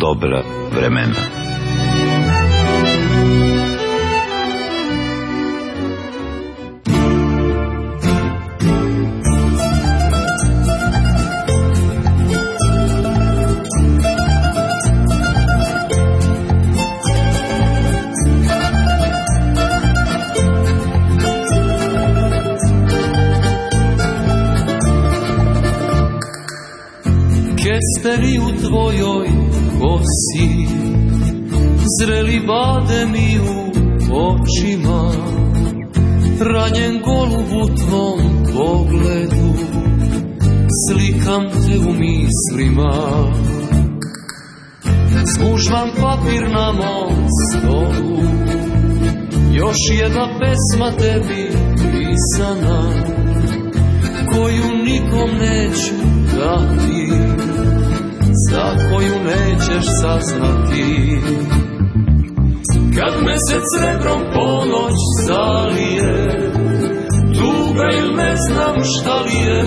dobra vremena. Kesteri u tvojoj kosi, zreli bademi u očima, ranjen golub u tvom pogledu, slikam te u mislima. Smužvan papir na mom stolu, još jedna pesma tebi pisana, koju nikom neću dati, za koju nećeš saznati. Kad mesec srebrom ponoć zalije, tuga ili ne znam šta li je,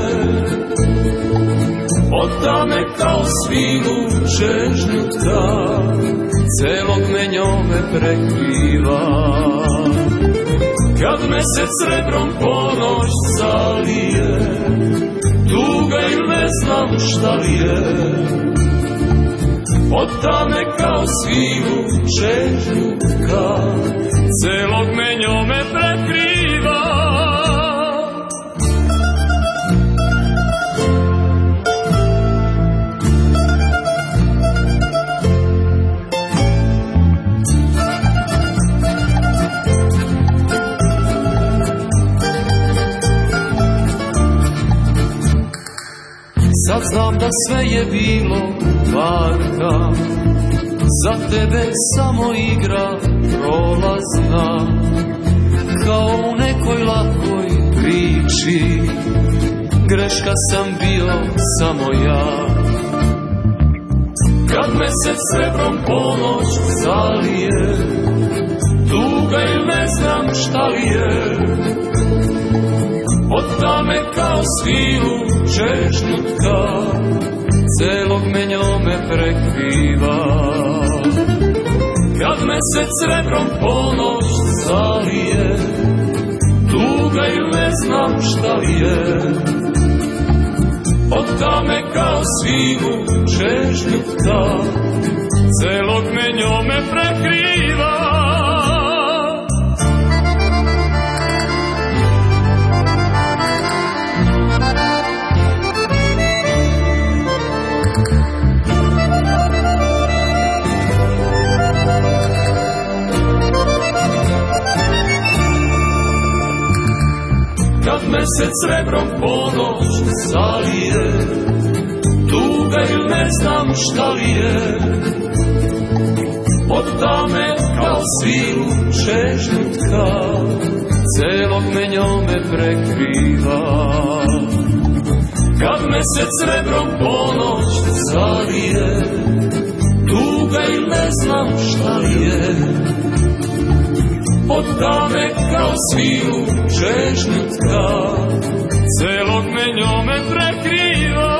ota me kao svinu čežnjutka, celog me njome prekriva. Kad mesec srebrom ponoć zalije, tuga ili ne znam šta li je, ota me kao svinu čežnjutka, celog me njome prekriva. Sad znam da sve je bilo varka, za tebe samo igra prolazna, kao u nekoj lakoj priči, greška sam bio samo ja. Kad mesec srebrom ponoć zalije, tuga ili ne znam šta li je, ota me kao svinu čežnjutka, celog me njome prekriva. Kad mesec srebrom ponoć zalije, tuga ili ne znam šta li je, ota me kao svinu čežnjutka, celog me njome prekriva. Kad mesec srebrom ponoć zalije, tuga ili ne znam šta li je, ota me kao svinu čežnjutka, celog me njome prekriva. Kad mesec srebrom ponoć zalije, tuga ili ne znam šta li je, ota me kao svinu čežnjutka, celog me njome prekriva.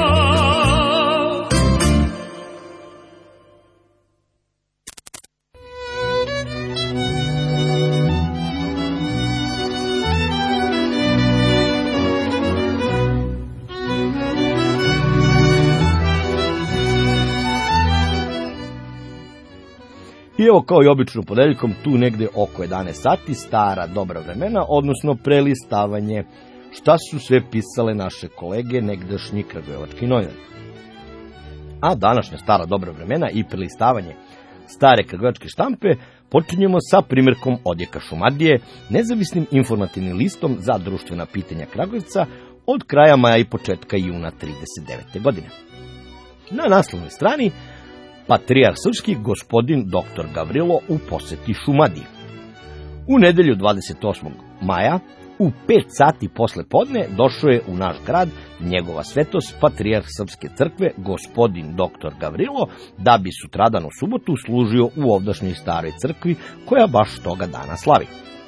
I evo, kao i obično ponedeljkom, tu negde oko 11 sati, stara dobra vremena, odnosno prelistavanje. Šta su sve pisale naše kolege, negdašnji kragujevački novinari. A današnja stara dobra vremena i prelistavanje stare kragujevačke štampe počinjemo sa primjerkom odjeka Šumadije, nezavisnim informativnim listom za društvena pitanja Kragujevca od kraja maja i početka juna 1939. godine. Na naslovnoj strani patrijarh srpski gospodin dr. Gavrilo u poseti Šumadiji. U nedelju 28. maja u 5 sati posle podne došao je u naš grad njegova svetost patrijarh srpske crkve gospodin dr. Gavrilo, da bi sutradan u subotu služio u ovdašnjoj staroj crkvi koja baš toga dana slavi.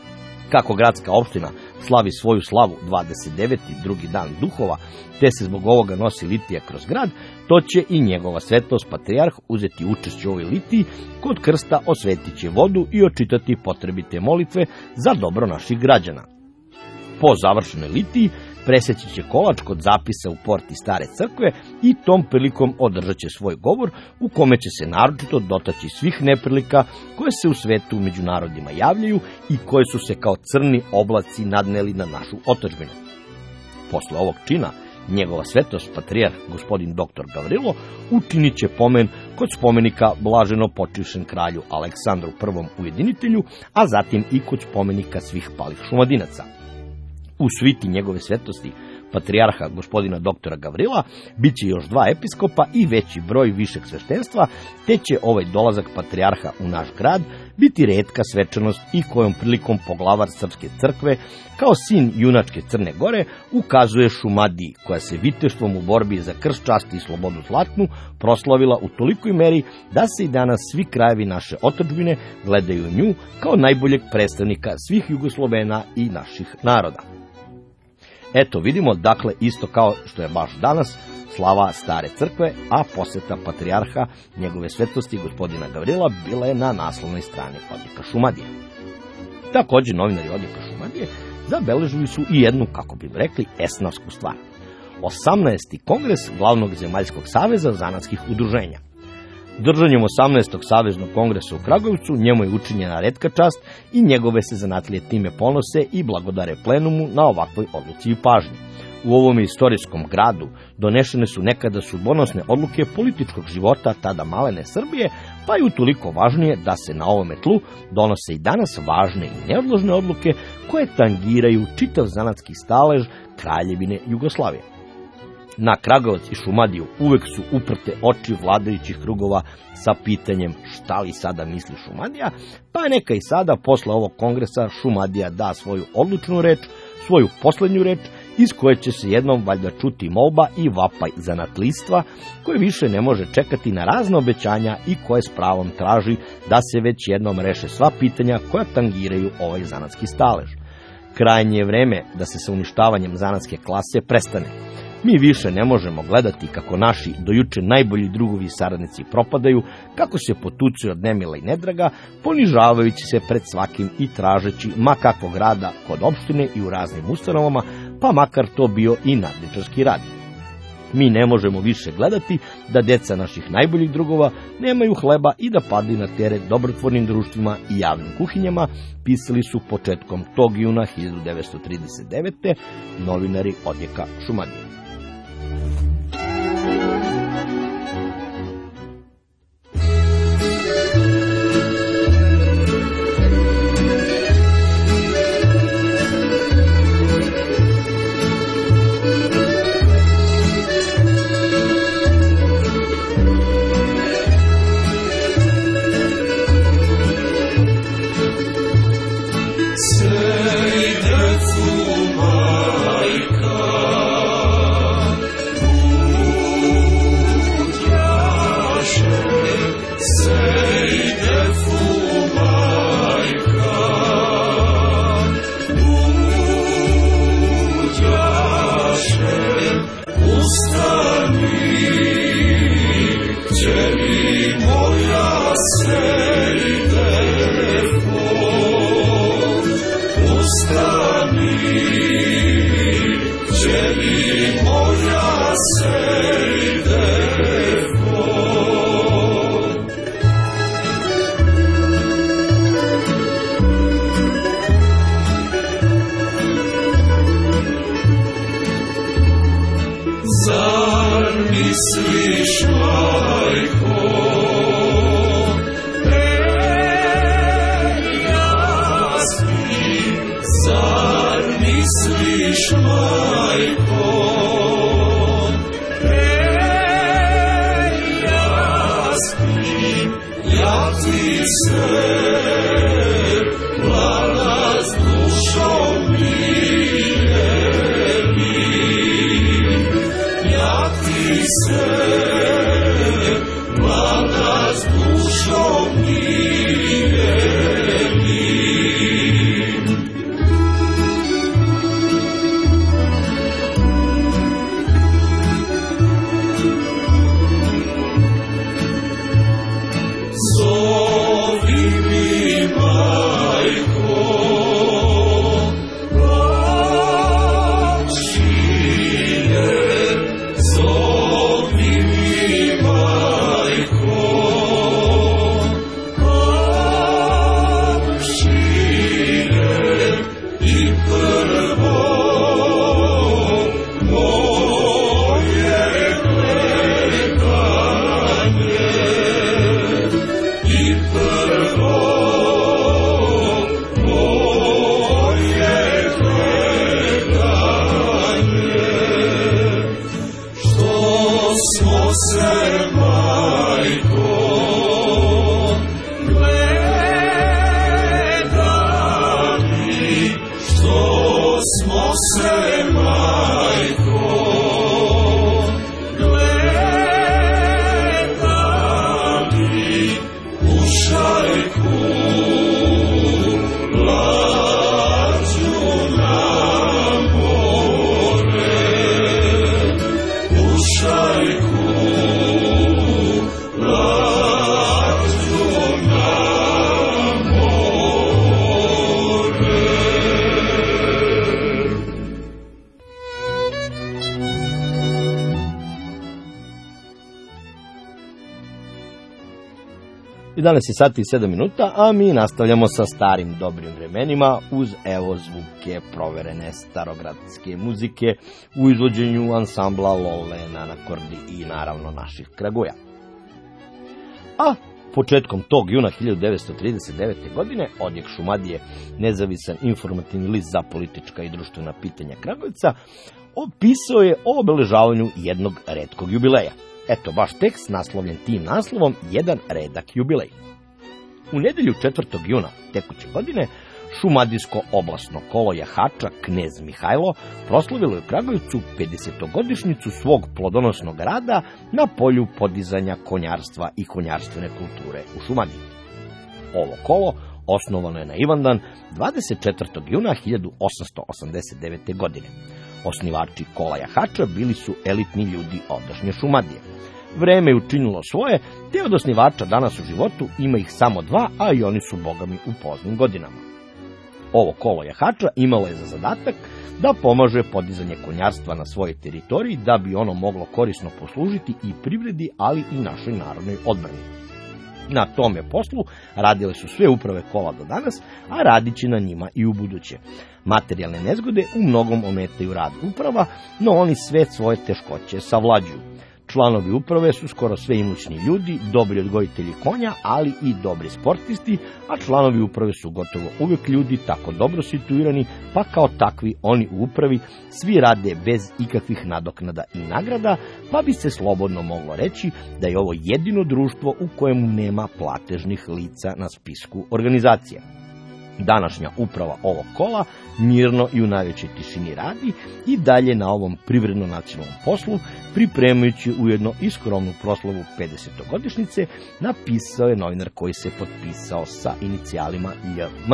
Kako gradska opština slavi svoju slavu 29. drugi dan duhova, te se zbog ovoga nosi litija kroz grad, to će i njegova svetost patrijarh uzeti učešće u ovoj litiji, kod krsta osvetit će vodu i očitati potrebite molitve za dobro naših građana. Po završenoj litiji preseći će kolač kod zapisa u porti Stare crkve i tom prilikom održat će svoj govor u kome će se naročito dotaći svih neprilika koje se u svetu među narodima javljaju i koje su se kao crni oblaci nadneli na našu otadžbinu. Posle ovog čina njegova svetost patrijarh gospodin dr. Gavrilo učinit će pomen kod spomenika blaženo počivšem kralju Aleksandru I ujedinitelju, a zatim i kod spomenika svih palih Šumadinaca. U sviti njegove svetosti patrijarha gospodina doktora Gavrila bit će još 2 episkopa i veći broj višeg sveštenstva, te će ovaj dolazak patrijarha u naš grad biti retka svečanost i kojom prilikom poglavar Srpske crkve, kao sin junačke Crne Gore, ukazuje Šumadiji, koja se viteštvom u borbi za krst, čast i slobodu zlatnu proslavila u tolikoj meri da se i danas svi krajevi naše otadžbine gledaju nju kao najboljeg predstavnika svih Jugoslovena i naših naroda. Eto, vidimo, dakle, isto kao što je baš danas, slava Stare crkve, a poseta patrijarha njegove svetosti gospodina Gavrila bila je na naslovnoj strani odjeka Šumadije. Također, novinari odjeka Šumadije zabeležili su i jednu, kako bi rekli, esnavsku stvar. 18. kongres Glavnog zemaljskog saveza zanatskih udruženja. Držanjem 18. saveznog kongresa u Kragujevcu njemu je učinjena retka čast i njegove se zanatlije time ponose i blagodare plenumu na ovakvoj odluci i pažnji. U ovom istorijskom gradu donešene su nekada sudbonosne odluke političkog života tada malene Srbije, pa je utoliko važnije da se na ovome tlu donose i danas važne i neodložne odluke koje tangiraju čitav zanatski stalež Kraljevine Jugoslavije. Na Kragujevac i Šumadiju uvek su uprte oči vladajućih krugova sa pitanjem šta li sada misli Šumadija, pa neka i sada posle ovog kongresa Šumadija da svoju odlučnu reč, svoju poslednju reč, iz koje će se jednom valjda čuti molba i vapaj zanatlijstva, koje više ne može čekati na razne obećanja i koje s pravom traži da se već jednom reše sva pitanja koja tangiraju ovaj zanatski stalež. Krajnje je vreme da se sa uništavanjem zanatske klase prestane. Mi više ne možemo gledati kako naši dojuče najbolji drugovi i saradnici propadaju, kako se potucuju od nemila i nedraga, ponižavajući se pred svakim i tražeći ma kakvog rada kod opštine i u raznim ustanovama, pa makar to bio i nadničarski rad. Mi ne možemo više gledati da deca naših najboljih drugova nemaju hleba i da padaju na teret dobrotvornim društvima i javnim kuhinjama, pisali su početkom tog juna 1939. novinari odjeka Šumadije. 11 sati i 7 minuta, a mi nastavljamo sa starim dobrim vremenima uz evo zvuke proverene starogradske muzike u izvođenju ansambla Lole na akordi i naravno naših Kraguja. A početkom tog juna 1939. godine Odjek Šumadije, nezavisan informativni list za politička i društvena pitanja Kragujevca, opisao je o obeležavanju jednog retkog jubileja. Eto, baš tekst naslovljen tim naslovom Jedan redak jubilej. U nedelju 4. juna tekuće godine Šumadijsko oblasno kolo jahača Knez Mihajlo proslavilo je u Kragujevcu 50-godišnjicu svog plodonosnog rada na polju podizanja konjarstva i konjarstvene kulture u Šumadiji. Ovo kolo osnovano je na Ivandan 24. juna 1889. godine. Osnivači kola jahača bili su elitni ljudi ovdašnje Šumadije. Vreme je učinilo svoje, te od osnivača danas u životu ima ih samo 2, a i oni su bogami u poznim godinama. Ovo kolo jahača imalo je za zadatak da pomaže podizanje konjarstva na svojoj teritoriji, da bi ono moglo korisno poslužiti i privredi, ali i našoj narodnoj odbrani. Na tome poslu radile su sve uprave kola do danas, a radit će na njima i u buduće. Materijalne nezgode u mnogom ometaju rad uprava, no oni sve svoje teškoće savlađuju. Članovi uprave su skoro sve imućni ljudi, dobri odgojitelji konja, ali i dobri sportisti, a članovi uprave su gotovo uvijek ljudi tako dobro situirani, pa kao takvi oni u upravi svi rade bez ikakvih nadoknada i nagrada, pa bi se slobodno moglo reći da je ovo jedino društvo u kojemu nema platežnih lica na spisku organizacije. Današnja uprava ovog kola mirno i u najvećoj tišini radi i dalje na ovom privredno-nacionalnom poslu, pripremajući ujedno i skromnu proslavu 50-godišnjice, napisao je novinar koji se potpisao sa inicijalima JM.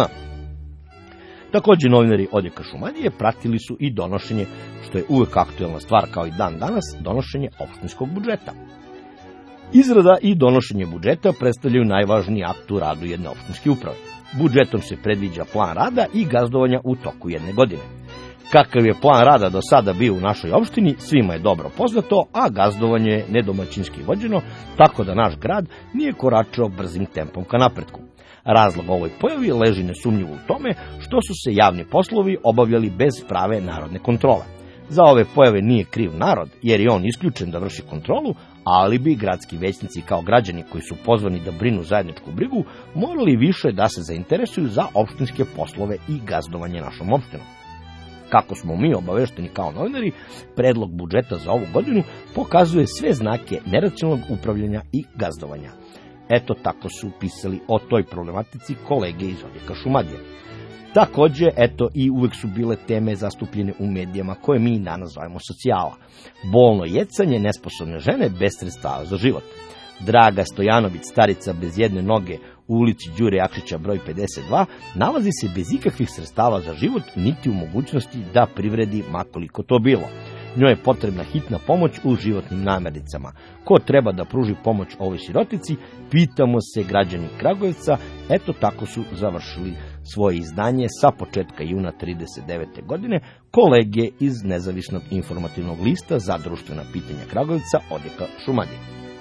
Također novinari Odjeka Šumadije pratili su i donošenje, što je uvek aktuelna stvar kao i dan danas, donošenje opštinskog budžeta. Izrada i donošenje budžeta predstavljaju najvažniji akt u radu jedne opštinske uprave. Budžetom se predviđa plan rada i gazdovanja u toku jedne godine. Kakav je plan rada do sada bio u našoj opštini, svima je dobro poznato, a gazdovanje je nedomaćinski vođeno, tako da naš grad nije koračao brzim tempom ka napretku. Razlog ovoj pojavi leži nesumnjivo u tome što su se javni poslovi obavljali bez prave narodne kontrole. Za ove pojave nije kriv narod, jer je on isključen da vrši kontrolu, ali bi gradski većnici kao građani koji su pozvani da brinu zajedničku brigu morali više da se zainteresuju za opštinske poslove i gazdovanje našom opštinom. Kako smo mi obavešteni kao novinari, predlog budžeta za ovu godinu pokazuje sve znake neracionalnog upravljanja i gazdovanja. Eto tako su pisali o toj problematici kolege iz Odjeka Šumadije. Također, eto i uvek su bile teme zastupljene u medijama koje mi danas zovemo socijala. Bolno jecanje nesposobne žene bez sredstava za život. Draga Stojanović, starica bez jedne noge u ulici Đure Jakšića broj 52, nalazi se bez ikakvih sredstava za život, niti u mogućnosti da privredi makoliko to bilo. Njoj je potrebna hitna pomoć u životnim namirnicama. Ko treba da pruži pomoć ovoj sirotici, pitamo se građani Kragujevca. Eto tako su završili svoje izdanje sa početka juna 1939. godine kolege iz nezavisnog informativnog lista za društvena pitanja Kragujevca Odjeka Šumadije.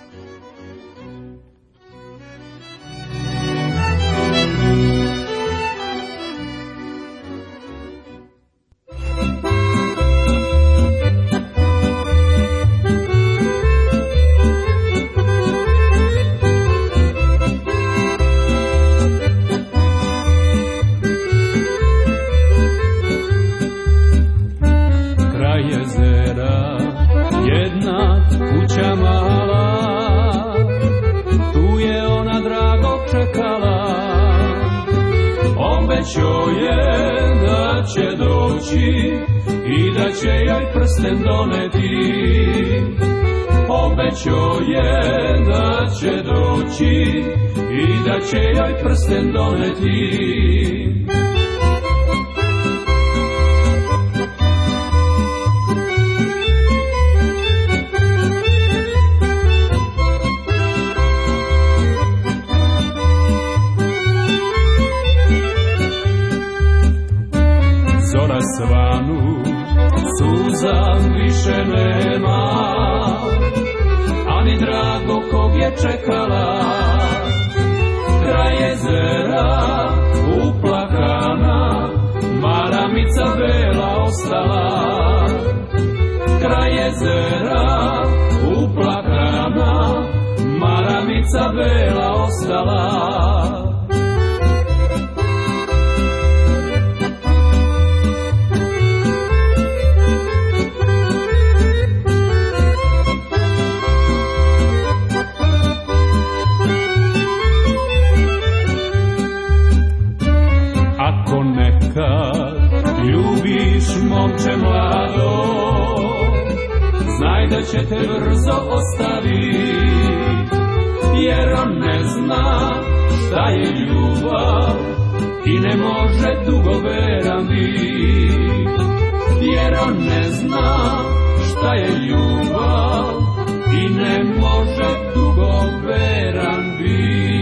Obećao je da će doći i da će joj prsten doneti. Obećao je da će doći i da će joj prsten doneti. Svanu suza više nema, ani drago kog je čekala. kraj jezera uplakana, maramica bela ostala. Kraj jezera uplakana, maramica bela ostala. Ako nekad ljubiš momče mlado, znaj da će te brzo ostaviti, jer on ne zna šta je ljubav i ne može dugo veran biti. Jer on ne zna šta je ljubav i ne može dugo veran biti.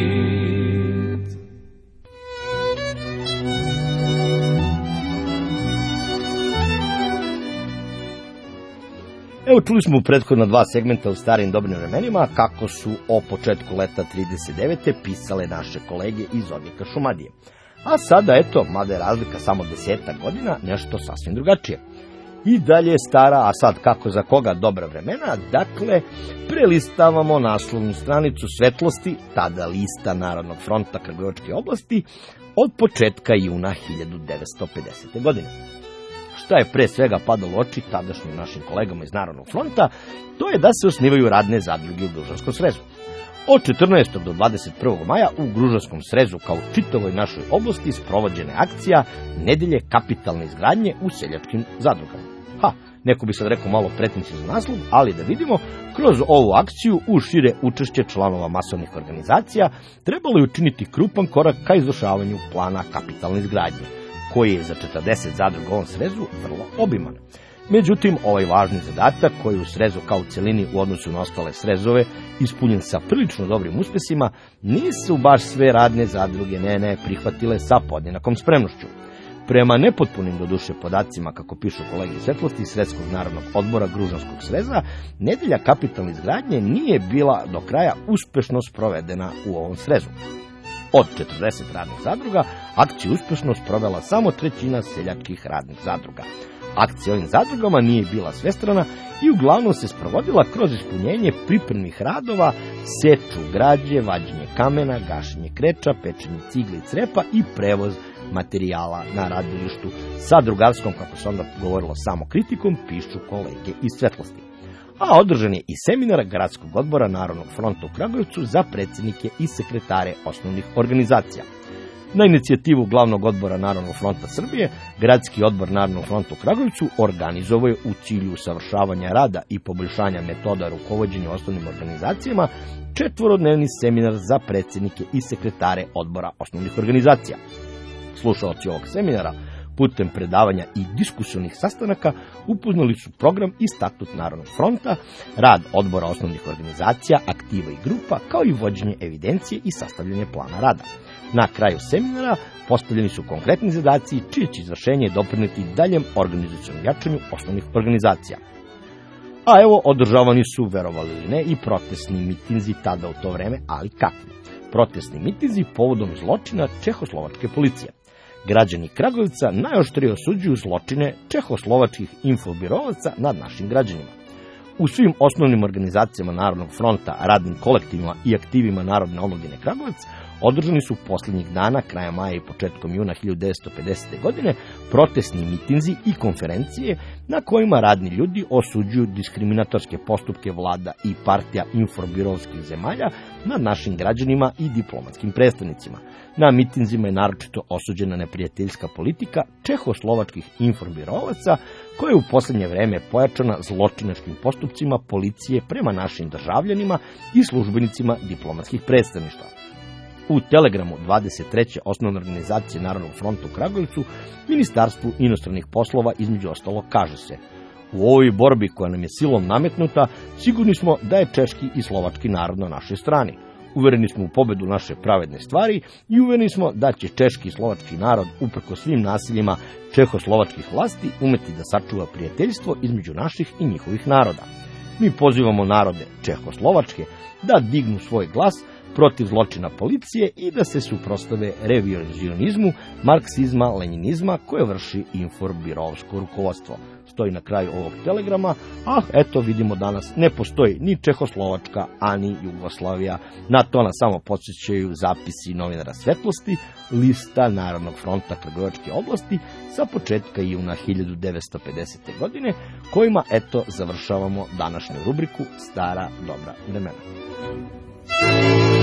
Evo, čuli smo u prethodna dva segmenta u starim dobrim vremenima kako su o početku leta 39. pisale naše kolege iz odjeka Šumadije. A sada, eto, mada je razlika samo 10 godina, nešto sasvim drugačije. I dalje stara, a sad kako za koga dobra vremena, dakle, prelistavamo naslovnu stranicu Svetlosti, tada lista Narodnog fronta Kragujevačke oblasti, od početka juna 1950. godine. Šta je pre svega padalo u oči tadašnjim našim kolegama iz Narodnog fronta, to je da se osnivaju radne zadruge u Gružanskom srezu. Od 14. do 21. maja u Gružanskom srezu kao čitavoj našoj oblasti sprovođena akcija Nedelje kapitalne izgradnje u seljačkim zadrugama. Neko bi sad rekao malo pretenciozan naslov, ali da vidimo, kroz ovu akciju uz šire učešće članova masovnih organizacija trebalo je učiniti krupan korak ka izvršavanju plana kapitalne izgradnje, koji je za 40 zadruga u ovom srezu vrlo obiman. Međutim, ovaj važni zadatak, koji u srezu kao celini u odnosu na ostale srezove ispunjen sa prilično dobrim uspesima, nisu baš sve radne zadruge prihvatile sa podjednakom spremnošću. Prema nepotpunim doduše podacima, kako pišu kolege Svetlosti iz Sredskog narodnog odbora Gružanskog sreza, Nedelja kapitalne izgradnje nije bila do kraja uspešno sprovedena u ovom srezu. Od 40 radnih zadruga, akciju uspešno sprovela samo trećina seljačkih radnih zadruga. Akcija ovim zadrugama nije bila svestrana i uglavnom se sprovodila kroz ispunjenje pripremnih radova, seču građe, vađenje kamena, gašenje kreča, pečenje cigle i crepa i prevoz materijala na radilištu sa drugarskom, kako se onda govorilo, samo kritikom, pišu kolege iz Svetlosti. A održan je i seminar Gradskog odbora Narodnog fronta u Kragujevcu za predsjednike i sekretare osnovnih organizacija. Na inicijativu Glavnog odbora Narodnog fronta Srbije, Gradski odbor Narodnog fronta u Kragujevcu organizovao je u cilju usavršavanja rada i poboljšanja metoda rukovođenja osnovnim organizacijama 4-dnevni seminar za predsjednike i sekretare odbora osnovnih organizacija. Slušaoci ovog seminara putem predavanja i diskusionih sastanaka upoznali su program i statut Narodnog fronta, rad odbora osnovnih organizacija, aktiva i grupa, kao i vođenje evidencije i sastavljanje plana rada. Na kraju seminara postavljeni su konkretni zadaci čije će izvršenje doprineti daljem organizacionom jačanju osnovnih organizacija. A evo, održavani su, verovali ili ne, i protestni mitinzi tada u to vreme, ali kakvi? Protestni mitinzi povodom zločina čehoslovačke policije. Građani Kragujevca najoštrije osuđuju zločine čehoslovačkih infobirovaca nad našim građanima. U svim osnovnim organizacijama Narodnog fronta, radnim kolektivima i aktivima Narodne omladine Kragujevac održani su posljednjih dana, kraja maja i početkom juna 1950. godine, protestni mitinzi i konferencije na kojima radni ljudi osuđuju diskriminatorske postupke vlada i partija informbirovskih zemalja nad našim građanima i diplomatskim predstavnicima. Na mitinzima je naročito osuđena neprijateljska politika čehoslovačkih informbirovaca, koja je u posljednje vreme pojačana zločinačkim postupcima policije prema našim državljanima i službenicima diplomatskih predstavništva. U telegramu 23. osnovne organizacije Narodnog fronta u Kragujevcu, Ministarstvu inostranih poslova između ostalog kaže se: u ovoj borbi koja nam je silom nametnuta, sigurni smo da je češki i slovački narod na našoj strani. Uvereni smo u pobedu naše pravedne stvari i uvereni smo da će češki i slovački narod, uprkos svim nasiljima čehoslovačkih vlasti, umeti da sačuva prijateljstvo između naših i njihovih naroda. Mi pozivamo narode Čehoslovačke da dignu svoj glas protiv zločina policije i da se suprotstave revizionizmu, marksizma, lenjinizma koje vrši informbirovsko rukovodstvo. Stoji na kraju ovog telegrama, a eto vidimo danas ne postoji ni Čehoslovačka, ani Jugoslavija. Na to nas samo podsjećaju zapisi novinara Svetlosti, lista Narodnog fronta Kragujevačke oblasti sa početka juna 1950. godine, kojima eto završavamo današnju rubriku Stara dobra vremena.